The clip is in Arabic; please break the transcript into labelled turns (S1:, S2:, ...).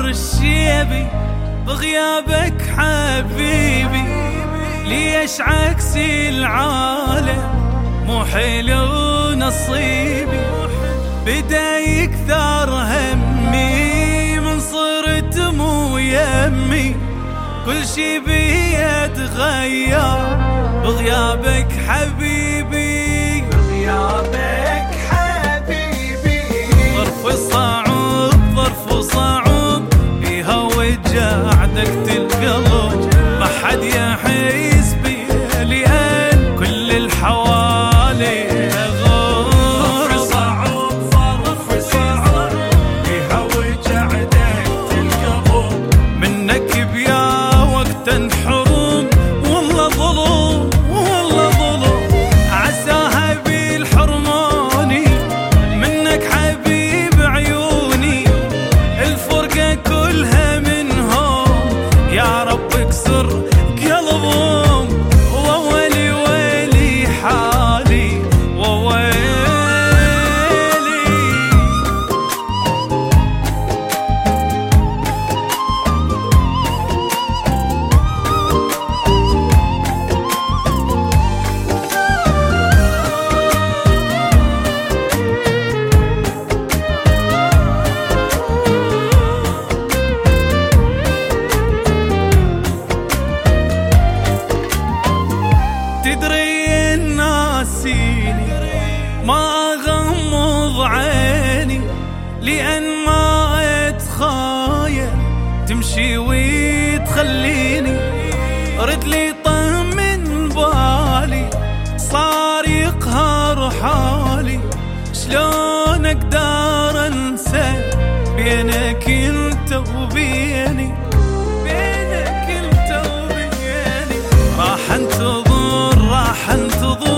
S1: الشيبي بغيابك حبيبي، ليش عكس العالم مو حلو نصيبي. بدا يكثر همي من صرت مو يمي، كل شي بيا تغير بغيابك حبيبي، بغيابك حبيبي. ظرف صعب ظرف صعب بيها وجعدك القلب، ما حد يحس بيه لأن كل الحوالي تدري ناسيني ما أغمض عيني، لأن ما أتخايل تمشي وتخليني. رد لي طمن بالي صار يقهر حالي، شلون أقدر أنسى بينك انت وبيني، بينك انت وبيني. راح انتظر